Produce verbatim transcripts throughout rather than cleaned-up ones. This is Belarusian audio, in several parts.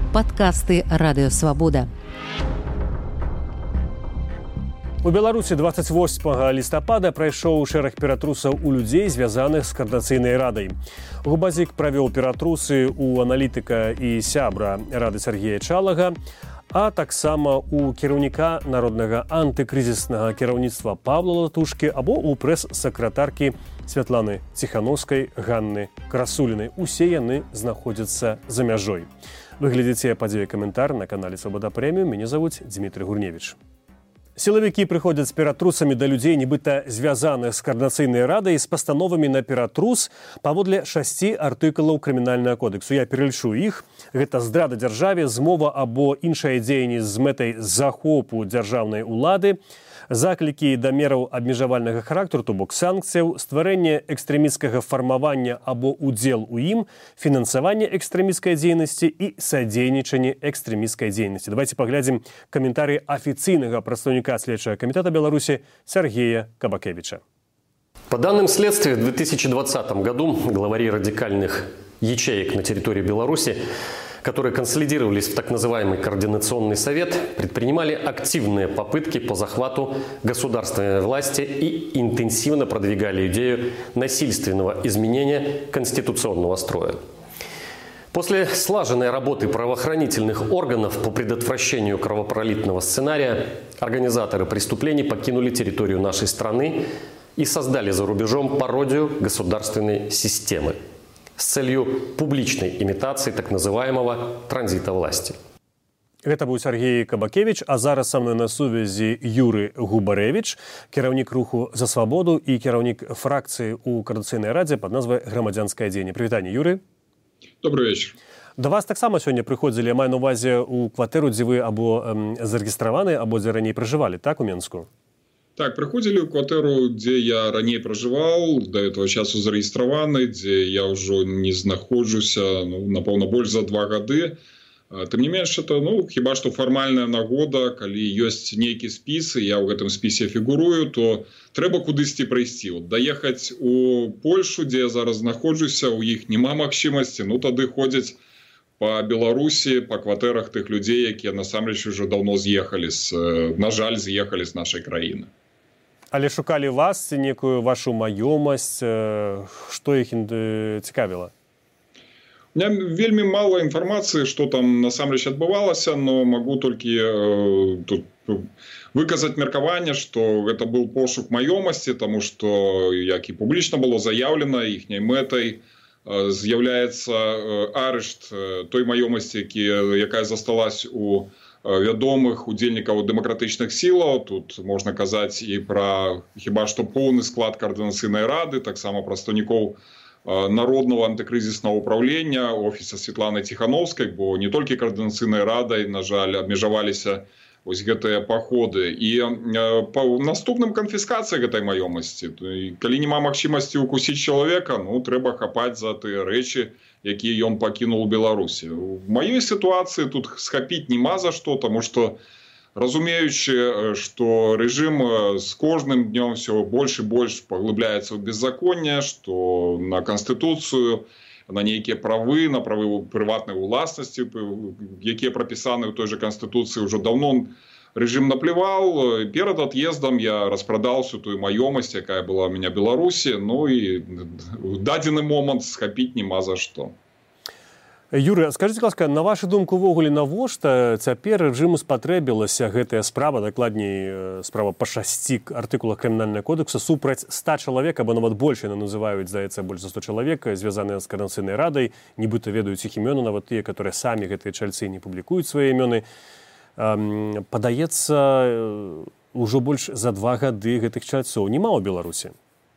Падкасты Радыё Свабода. У Беларусі дваццаць восьмага лістапада прайшоў шэраг ператрусаў у людзей, звязаных з Каардынацыйнай радай. Губазік правёў ператрусы ў аналітыка і сябра рады Сергея Чалага, а таксама у кіраўніка народнага антыкрызіснага кіраўніцтва Павла Латушкі або ў прэс-сакратаркі Святланы Ціхановскай Ганны Красуліной. Усе яны знаходзяцца за мяжой. Вы глядзіце падзеі каментар на канале Свабода Прэміум. Мяне завуць Дмітрый Гурневіч. Сілавікі прыходзяць з ператрусамі да людзей, нібыта звязаных з Каардынацыйнай радай, з пастановамі на ператрус паводле шасці артыкулаў крымінальнага кодексу. Я пералічу іх. Гэта здрада дзяржаве, змова або іншае дзеянне з мэтай захопу дзяржаўнай улады, заклікі да мераў абмежавальнага характару, то бок санкцыяў, стварэнне экстрэмісцкага фармавання або удзел у ім, фінансаванне экстрэмісцкай дзейнасці і садзейнічанне экстрэмісцкай дзейнасці. Давайте паглядзім каментарый афіцыйнага прадстаўніка Следчага камітэта Беларуси Сергея Кабакевича. По данным следствия, в две тысячи двадцатом году главари радикальных ячеек на территории Беларуси, которые консолидировались в так называемый Координационный совет, предпринимали активные попытки по захвату государственной власти и интенсивно продвигали идею насильственного изменения конституционного строя. После слаженной работы правоохранительных органов по предотвращению кровопролитного сценария организаторы преступлений покинули территорию нашей страны и создали за рубежом пародию государственной системы с целью публичной имитации так называемого транзита власти. Гэта быў Сергей Кабакевич, а зараз са мной на сувязі Юры Губарэвіч, кіраўнік руху «За свабоду» і кіраўнік фракцыі ў Каардынацыйнай радзе пад назвай «Грамадзянскае дзеянне». Прывітанне, Юры. Добрый вечер. Да вас таксама сёння прыходзілі, я маю на ўвазе, у кватэру, дзе вы або эм, зарэгістраваны, або дзе раней пражывалі, так, у Менску? Так, приходили в квартиру, где я ранее проживал, до этого часу зарегистрированы, где я уже не знаходжуся, ну, напевно, больше за два года. Тем не менш, это, ну, хіба что формальная нагода, коли есть некий спис, и я в этом списе фигурую, то треба кудысьці пройти. Вот доехать у Польшу, где я зараз знаходжуся, у них нема магчимости, ну, тады ходять по Беларусі, по кватэрах тых людей, якія насамрэч уже давно з'ехалі, з, на жаль, з'ехалі з нашай краіны. Але шукалі вас, некую вашу маёмасць, што іх цікавіла? У меня вельмі мало информации, что там насамрэч адбывалася, но могу только э, тут выказать меркаванне, что это был пошук маёмасці, тому что, як і публічна было заявлено, іхняй мэтай э, з'яўляецца э, арышт э, той маёмасці, якая засталась у вядомых удзельнікаў дэмакратычных сілаў. Тут можна казаць і пра хіба што поўны склад Каардынацыйнай рады, таксама прадстаўнікоў народного антыкрызіснага ўправлення, офіса Святланы Ціхановскай, бо не толькі Каардынацыйнай радай, на жаль, абмежаваліся вось гэтыя паходы. І па наступным канфіскацыя гэтай маёмасці. Калі няма магчымасці укусіць чалавека, ну, трэба хапаць за тыя рэчы, якія ён пакінуў у Беларусі. В маёй сітуацыі тут схапіць нема за што, таму што, разумеючы, што рэжым з кожным днём все больш і больш паглыбляецца ў беззаконне, што на Канстытуцыю, на нейкія правы, на правы прыватнай уласнасці, якія прапісаны ў той жа Канстытуцыі, ўжо даўно рэжым наплевал. Перад ад'ездам я распрадаў всю тую маёмасць, якая была ў мяне Беларусі, ну і в дадзены момант схапіць нема за што. Юры, скажите, ласка, на вашу думку, увогуле, навошта цяпер рэжыму спатрэбілася гэтая справа, дакладней справа па шасці артыкулах крымінальнага кодекса супраць ста чалавек, або нават больш, яны называюць, здаецца, больш за сто чалавек, звязаныя з Каардынацыйнай радай, нібыта ведаюць іх імёны, нават тыя, которые самі гэтыя чальцы не публікуюць свае імёны. Эм, падаецца, ужо больш за два гады гэтых чальцоў нема ў Беларусі.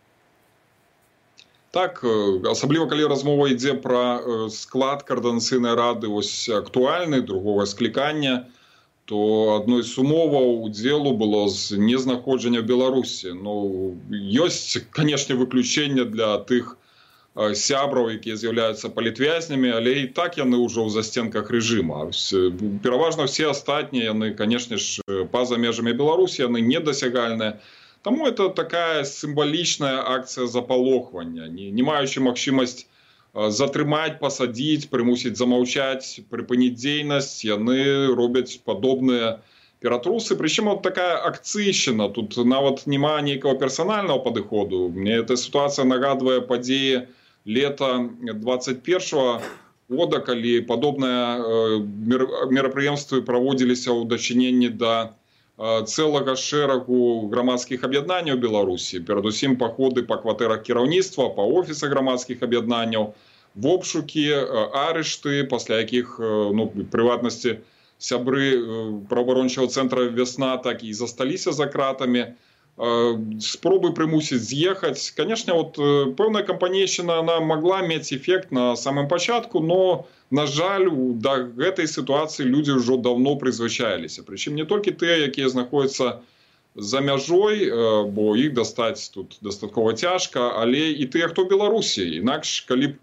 Так, асабліва калі размова ідзе пра склад Каардынацыйнай рады ось актуальны, другога склікання, то адной з умоваў удзелу было з незнаходжання ў Беларусі. Ну, ёсць, канешне, выключэнне для тых сябраў, якія з'яўляюцца палітвязнямі, але і так яны ўжо ў застенках рэжыма. Пераважна ўсе астатнія, яны, канешне ж, па-за межамі Беларусі, яны недасягальныя. Тому это такая символичная акция запалохвання. Не, не маючи магчимость затрымаць, пасадзіць, прымусіць замаўчаць, прыпыніць дзейнасць, яны робяць падобныя ператрусы. Прычым вот такая акцыйшчына, тут нават няма нейкага персанальнага падыходу. Мне эта сітуацыя нагадвае падзеі лета двадцать першага года, калі падобныя мерапрыемствы праводзіліся ў дачыненні да цэлага шэрагу грамадскіх аб'яднанняў Беларусі. Перадусім паходы па кватэрах кіраўніцтва, па офісах грамадскіх аб'яднанняў, обшукі, арышты, пасля якіх, ну, прыватнасці, сябры праваабарончага цэнтра «Весна» так і засталіся за кратамі. Спробы прымусіць з'ехаць. Канешне, вот пэўная кампанейшчына, она могла мець эфект на самым пачатку, но, на жаль, да гэтай сітуацыі людзі ўжо даўно прызвычаіліся. Прычым не толькі тыя, якія знаходзяцца за мяжой, бо іх дастаць тут дастаткова цяжка, але і тыя, хто ў Беларусі. Інакш, калі б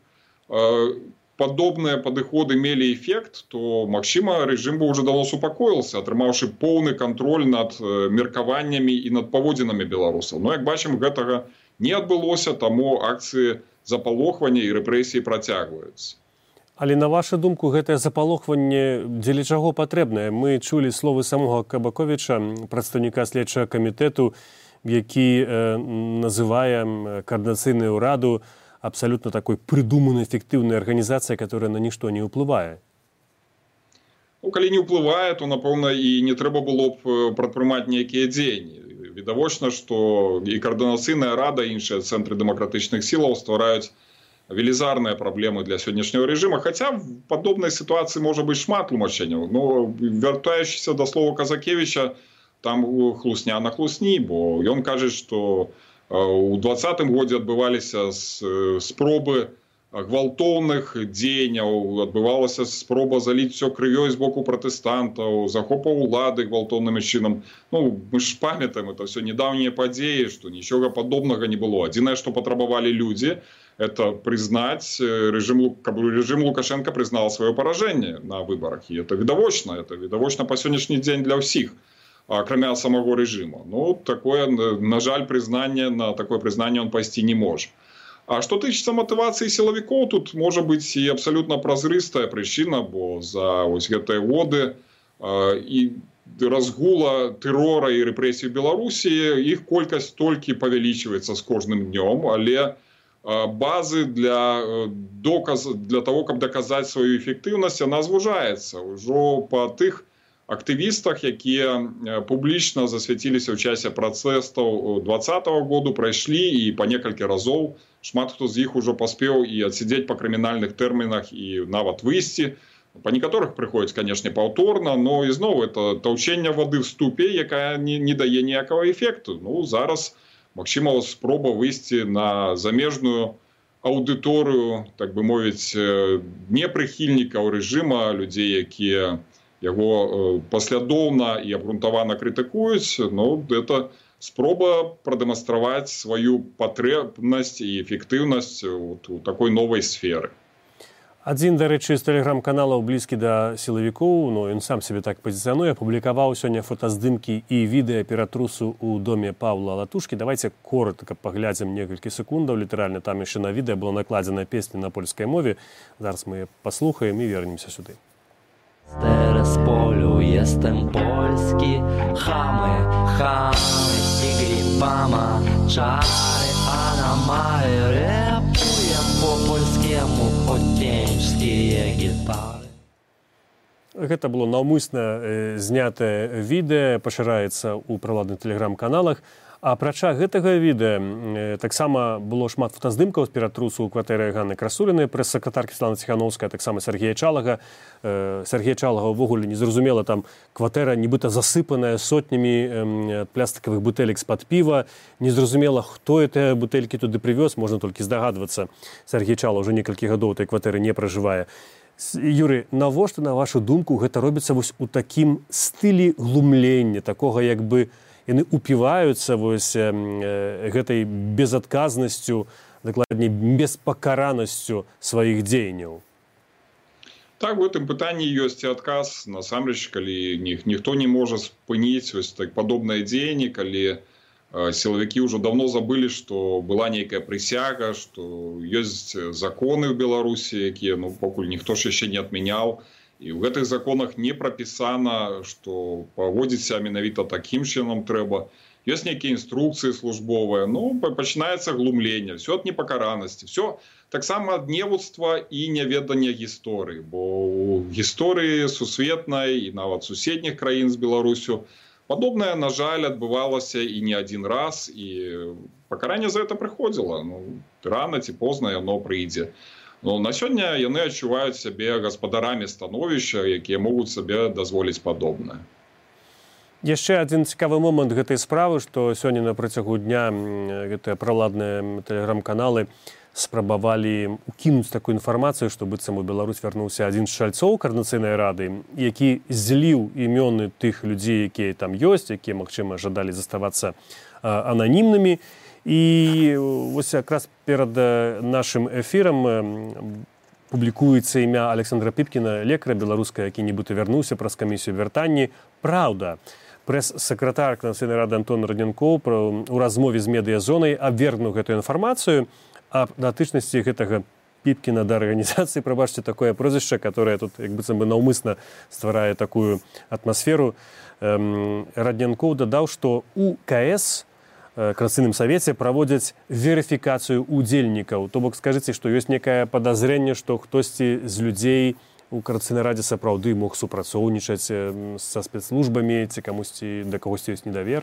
падобныя падыходы мелі эфект, то, магчыма, рэжым бы ўжо давно супакоіўся, атрымаўшы поўны кантроль над меркаваннямі і над паводзінамі беларусаў. Но, як бачым, гэтага не адбылося, таму акцыі запалохвання і рэпрэсіі працягваюцца. Але, на вашу думку, гэтае запалохванне дзеля чаго патрэбнае? Мы чулі словы самога Кабаковіча, прадстаўніка следчага камітэту, які э, называе координацыйную раду абсолютно такой придуманной эффективной организацией, которая на ничто не ўплывае. Ну, калі не ўплывае, то, напэўна, і не трэба было б прадпрымаць нейкія дзеянні. Відавочна, што і координацыйная рада, і іншыя цэнтры дэмакратычных сілаў ствараюць велізарныя праблемы для сённяшняга рэжыма, хаця в падобнай сітуацыі можа быць шмат тлумачэнняў. Но, вяртаючыся да слова Казакевіча, там хлусня на хлусні, бо ён кажа, што у двадцатым годзе адбываліся спробы гвалтоўных дзеянняў, адбывалася спроба заліць все крывёй з боку пратэстантаў, захопа ўлады гвалтоўным чынам. Ну, мы ж памятаем, это все недаўнія падзеі, што нічога падобнага не было. Адзінае, што патрабавалі людзі, это признать режим, каб режим Лукашенко признал свое поражение на выборах. И это відавочна, это відавочна по сённяшні дзень для ўсіх, акрамя самого режима. Ну, такое, на жаль, признание, на такое признание он пойти не может. А что тычыцца мотивации силовиков, тут может быть и абсолютно празрыстая причина, бо за ось гэтыя годы э, и разгула террора и репрессий в Беларуси, их колькость толькі павялічваецца с кожным днем, але базы для, доказ, для того, каб доказать свою эффективность, она звужаецца. Ужо по тых актывістах, якія публічна засвяціліся ў часе пратэстаў двадцатого году, прайшлі і па некалькі разоў. Шмат хто з іх ужо паспеў і адсидзець па крымінальных тэрмінах і нават выйсці. Па некаторых прыходзіць, канешне, паўторна, но ізноў это таўчэнне вады в ступе, якая не, не дае ніякага эфекту. Ну, зараз, магчыма, спроба выйсці на замежную аўдыторыю, так бы мовіць, не прыхільнікаў рэжыма, людзей, якія яго паслядоўна і абгрунтавана крытыкуюць, ну, это спроба прадэманстраваць сваю патрэбнасць і эфектыўнасць у такой новай сферы. Адзін, дарэчы, з тэлеграм-каналаў блізкі да сілавікоў, ну, ён сам сябе так пазіцыянуе, апублікаваў сёння фотаздымкі і відэа ператрусу ў доме Паўла Латушкі. Давайте коротка паглядзім некалькі секундаў. Літаральна там яшчэ на відэа была накладзена песня на польскай мове. Зараз мы паслухаем і вернемся сюды. Teraz polu jestem polski, chamy, chamy, tigri, pama, czary, a na maj repuję po polskiemu potężskie gitary. Гэта было наўмысна э, знятае відэа, пашыраецца ў праладных тэлеграм-каналах. А апрача гэтага відэа э, таксама было шмат фотаздымкаў з ператрусу ў кватэры Ганны Красулінай, прэс-сакратаркі Святланы Ціханаўскай, таксама Сергея Чалага. Э, Сергея Чалага ўвогуле незразумела, там кватэра нібыта засыпаная сотнямі э, плястыкавых бутэлек з-пад піва. Незразумела, хто гэтыя бутэлькі туды прывёз, можна толькі здагадвацца. Сергей Чала ўжо некалькі гадоў той кватэры не пражывае. Юрый, навошта, на вашу думку, гэта робіцца вось у такім стылі глумлення, такога як бы яны упіваюцца вось э, гэтай безадказнасцю, дакладней, беспакаранасцю сваіх дзеянняў? Так, в гэтым пытанні ёсць і адказ. Насамрэч, калі ні, ніхто не можа спыніць ось так падобнае дзеянне, калі Силовики уже давно забыли, что была некая присяга, что есть законы в Беларуси, которые, ну, покуль никто ж еще не отменял. И в этих законах не прописано, что поводить себя менавіта таким чином треба. Есть некие инструкции службовые, ну, починается глумление, все от непокаранности, все так само от неводства и неведания истории, бо у истории сусветной и нават суседних краин с Беларусью подобное, на жаль, отбывалось и не один раз, и покарание за это приходило. Ну, рано ці позна оно прийде. Но на сёння яны адчуваюць сябе гаспадарамі становішча, якія могуць сабе дазволіць падобнае. Яшчэ адзін цікавы момант гэтай справы, што сёння на працягу дня гэтыя праладныя тэлеграм-каналы спрабавалі укінуць такую інфармацыю, што быццам у Беларусь вярнуўся адзін з чальцоў Координацыйнай рады, які зліў імёны тых людзей, якія там ёсць, якія, магчыма, жадалі заставацца ананімнымі. І вось якраз перад нашым эфірам публікуецца імя Александра Піпкіна, лекара беларускага, які нібыта вярнуўся праз камісію вяртанні. Праўда, прэс-сакратар Координацыйнай рады Антон Радзянкоў у размове з медыязонай абвергнуў гэтую інфармацыю аб датычнасці гэтага Піпкіна да арганізацыі. Прабачце, такое прозвішча, которое тут як быццам бы наўмысна стварае такую атмасферу. Радзянкоў дадаў, што у КС Координационном совете проводят верификацию удзельнікаў. То бок, скажите, что есть некое подозрение, что хтосьці з людей у Координационной раде сапраўды мог супрацоўнічаць со спецслужбами, ці камусьці да кагосьці ёсць недавер?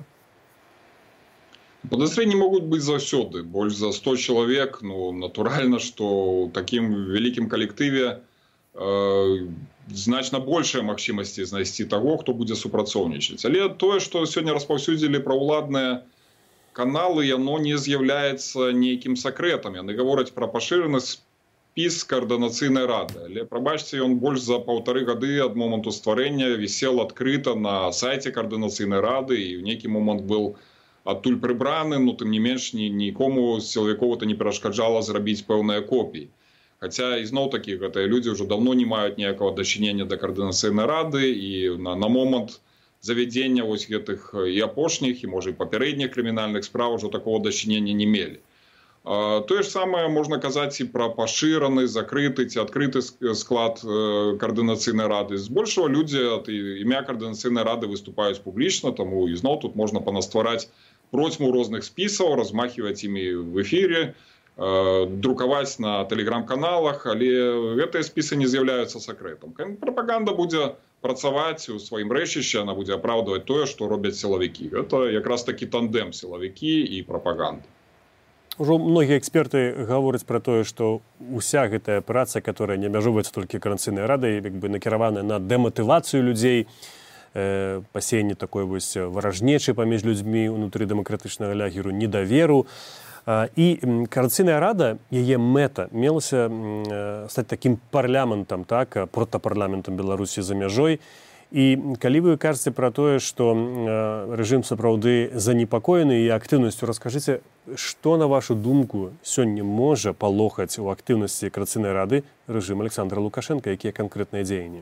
Подозрения могут быть заўсёды. Больше за сто человек. Ну, натурально, что в таким великим коллективе э, значно большая магчымасці знайсці того, кто будет супрацоўнічаць. Але тое, что сегодня распаўсюдзілі праўладныя каналы, яно не з'яўляецца нейкім сакрэтам. Яны гавораць пра пашыраны спіс Координацыйнай рады. Але, прабачце, ён больш за паўтары гады ад моманту стварэння вісел адкрыта на сайце Координацыйнай рады і ў нейкі момант был адтуль прыбраны, но тым не менш ні, нікому з сілавікоў это не перашкаджала зрабіць пэўныя копіі. Хаця ізноў-такі гэтыя людзі ўжо даўно не маюць ніякага дачынення да Координацыйнай рады, і на, на момант завядзення вось гэтых і апошніх, і, можа, і папярэдніх крымінальных справ ужо такого дачынення не мелі. Тое ж самае можна казаць і пра пашыраны, закрыты ці адкрыты склад Координацыйнай рады. Збольшага людзі ад імя Координацыйнай рады выступаюць публічна, таму ізноў тут можна панаствараць процьму розных спісаў, размахиваць імі в эфире, друкаваць на тэлеграм-каналах, але гэтыя спісы не з'яўляюцца сакрэтам. Прапаганда будзе працаваць у сваім рэчышчы, она будзе апраўдваць тое, што робяць сілавікі. Гэта якраз такі тандем сілавікі і прапаганда. Ужо многія эксперты гавораць пра тое, што уся гэтая праца, которая не абмяжоўваецца толькі Координацыйнай радай, як бы накіравана на дэматывацыю людзей, э, пасеянне такой вось варажнечы паміж людзьмі ўнутры дэмакратычнага лагеру, недаверу. І Координацыйная рада, яе мэта мелася стаць такім парламентам, так, протапарламентам Беларусі за мяжой. І калі вы кажаце пра тое, што рэжым сапраўды занепакоены і актыўнасцю, раскажыце, што, на вашу думку, сёння можа палохаць у актыўнасці Координацыйнай рады рэжым Александра Лукашенка, якія канкрэтныя дзеянні?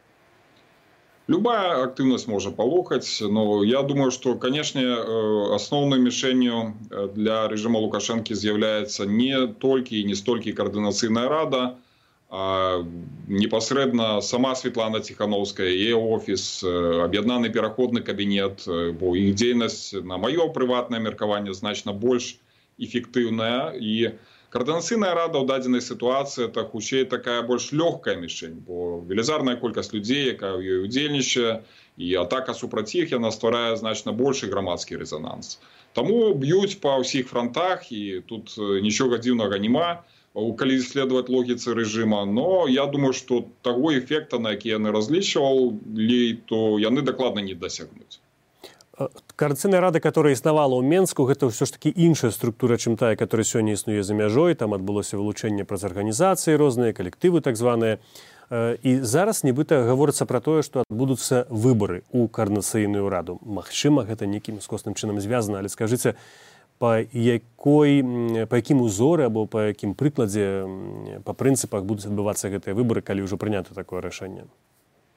Любая активность может полохать, но я думаю, что, конечно, основной мишенью для режима Лукашенко является не только и не столько Координацыйная рада, а непосредственно сама Светлана Тихановская, ее офис, объединенный переходный кабинет, бо их деятельность, на мое приватное меркаванне, значно больше эффективная. И Координацыйная рада ў дадзенай сітуацыі это хутчэй такая больш лёгкая мішень, бо велізарная колькасць людзей, якая ў ёй удзельнічае, і атака супраць іх яна стварае значна большы грамадскі рэзананс. Таму б'юць па ўсіх фронтах, і тут нічога дзіўнага няма, калі исследовать логіцы рэжыма, но я думаю, што таго эфекта, на які яны разлічвалі, то яны дакладна не дасягнуць. Координацыйная рада, которая існавала ў Менску, гэта ўсё ж такі іншая структура, чым тая, которая сёння існуе за мяжой. Там адбылося вылучэнне праз арганізацыі розныя, калектывы так званыя. І зараз нібыта гаворыцца пра тое, што адбудуцца выбары ў Координацыйную раду. Магчыма, гэта нейкім скосным чынам звязана, але скажыце, па якой, па якім узоры або па якім прыкладзе, па прынцыпах будуць адбывацца гэтыя выбары, калі ўжо прынята такое рашэнне?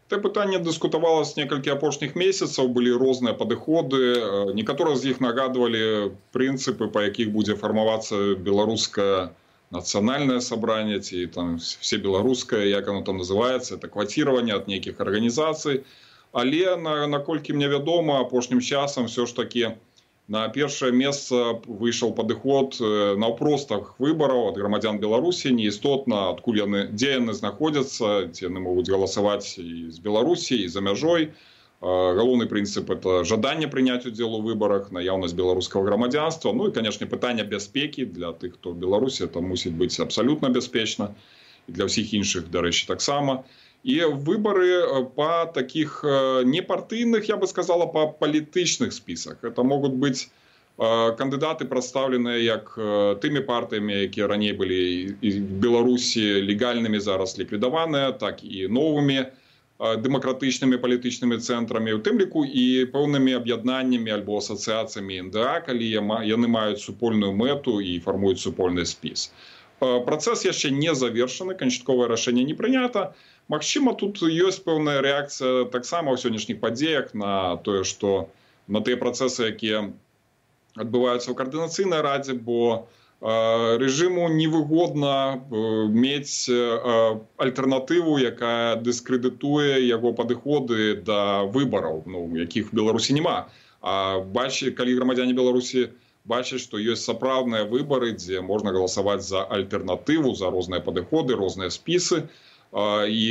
Гэта пытанне дыскутавалася некалькі апошніх месяцаў, былі розныя падыходы. Некаторыя з іх нагадвалі прынцыпы, па якіх будзе фармавацца беларускае нацыянальнае сабранне, ці там всебеларускае, як оно там называецца, это кватіраванне ад нейкіх арганізацый. Але, наколькі мне вядома, апошнім часам все ж такі на першае месца выйшаў падыход наўпростых выбараў ад грамадзян Беларусі, неістотна, адкуль яны, дзе яны знаходзяцца, ці яны могуць галасаваць і з Беларусі, і за мяжой. Галоўны прынцып – это жаданне прыняць удзел у выбарах, наяўнасць беларускага грамадзянства. Ну і, канешне, пытанне бяспекі для тых, хто ў Беларусі, это мусіць быць абсалютна бяспечна. І для ўсіх іншых, дарэчы, таксама. І выборы по таких непартыйных, я бы сказала, по палітычных списах. Это могут быть кандидаты, представленные як тымі партыямі, якія раней былі в Беларусі легальнымі, зараз ліквідаваныя, так і новымі дэмакратычнымі палітычнымі цэнтрамі, у тым ліку і пэўнымі аб'яднаннямі альбо асацыяцыямі эн дэ а, калі яны маюць супольную мэту і фармуюць супольны спіс. Працэс яшчэ не завершаны, канчатковае рашэнне не прынята. Магчыма, тут ёсць пэўная рэакцыя таксама ў сённяшніх падзеях на тое, што на тыя працэсы, якія адбываюцца ў каардынацыйнай радзе, бо рэжыму невыгодна мець альтэрнатыву, якая дыскрэдытуе яго падыходы да выбараў, ну, якіх в Беларусі няма. А бачы, калі грамадзяне Беларусі бачаць, што ёсць сапраўдныя выбары, дзе можна галасаваць за альтэрнатыву, за розныя падыходы, розныя спісы, і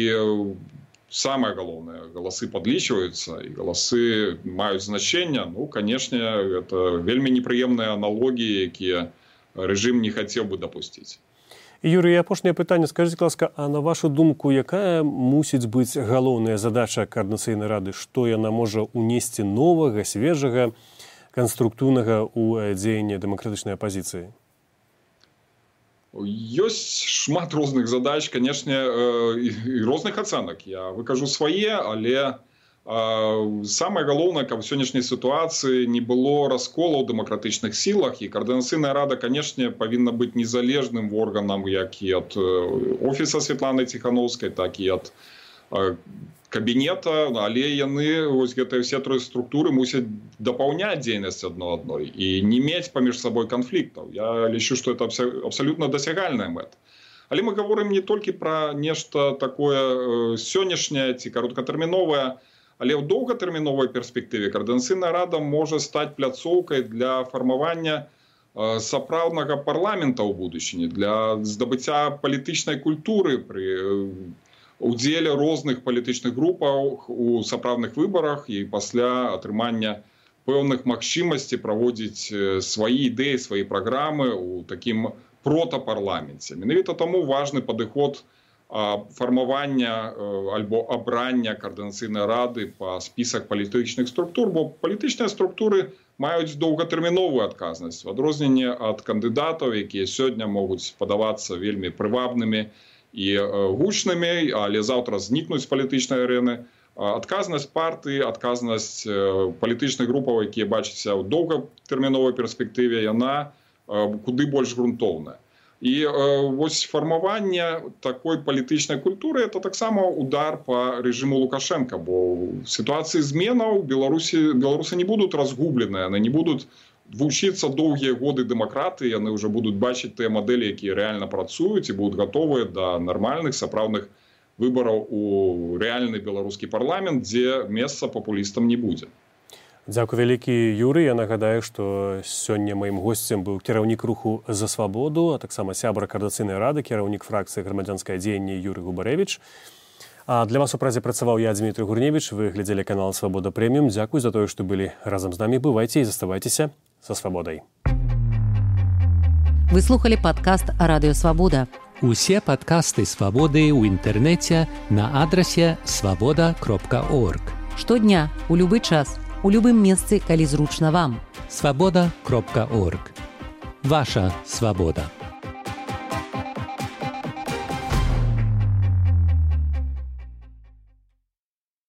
самае галоўнае, галасы падлічваюцца, і галасы маюць значэнне. Ну, канешне, гэта вельмі непрыемныя аналогіі, якія рэжым не хацеў бы дапусціць. Юрый, апошняе пытанне. Скажыце, ласка, а на вашу думку, якая мусіць быць галоўная задача Координацыйнай рады? Што яна можа унесці новага, свежага, канструктыўнага ў дзеянне дэмакратычнай апазіцыі? Ёсць шмат розных задач, канешне, і розных ацэнак. Я выкажу свае, але самае галоўнае, каб у сённяшняй сітуацыі не было раскола ў дэмакратычных сілах, і Координацыйная рада, канешне, павінна быць незалежным органам, як і ад офіса Святланы Ціхановскай, так і ад кабінета, але яны, вось гэтыя ўсе тры структуры мусяць дапаўняць дзейнасць адно адной і не мець паміж сабой канфліктаў. Я лічу, што это абсалютна дасягальная мэта. Але мы гаворым не толькі пра нешта такое сённяшняе ці кароткатэрміновае, але ў доўгатэрміновай перспектыве Координацыйная рада можа стаць пляцоўкай для фармавання сапраўднага парламента ў будучыні, для здабыцця палітычнай культуры пры удзеле розных палітычных групаў у сапраўдных выбарах і пасля атрымання пэўных магчымасцей праводзіць свае ідэі, свае праграмы ў такім протапарламенце. Менавіта таму важны падыход фармавання альбо абрання Координацыйнай рады па спісах палітычных структур, бо палітычныя структуры маюць доўгатэрміновую адказнасць, у адрозненне ад кандыдатаў, якія сёння могуць падавацца вельмі прывабнымі і гучнымі, але заўтра знікнуць з палітычнай арэны. Адказнасць партыі, адказнасць палітычных групаў, якія бачацца ў доўгатэрміновай перспектыве, яна куды больш грунтоўная. І вось фармаванне такой палітычнай культуры – это таксама удар па рэжыму Лукашенка, бо ў сітуацыі зменаў беларусы не будуць разгубленыя, яны не будуць вучыцца доўгія годы дэмакратыі, яны ўжо будуць бачыць тыя мадэлі, якія рэальна працуюць і будуць гатовыя да нармальных сапраўдных выбараў у рэальны беларускі парламент, дзе месца папулістам не будзе. Дзякуй вялікі, Юрый. Я нагадаю, што сёння маім госцем быў кіраўнік руху «За свабоду», а таксама сябра Координацыйнай рады, кіраўнік фракцыі «Грамадзянскае дзеянне» Юрый Губарэвіч. А для вас у празе працаваў я, Дмітрый Гурневіч. Вы глядзелі канал «Свабода Прэміум». Дзякуй за тое, што былі разам з намі. Бывайце і заставайцеся са свабодай. Вы слухали падкаст «Радыё Свабода». Усе падкасты «Свабоды» ў інтэрнэце на адрасе свабода кропка орг. Штодня, у любы час, у любым месцы, калі зручна вам. свабода кропка орг. Ваша свабода.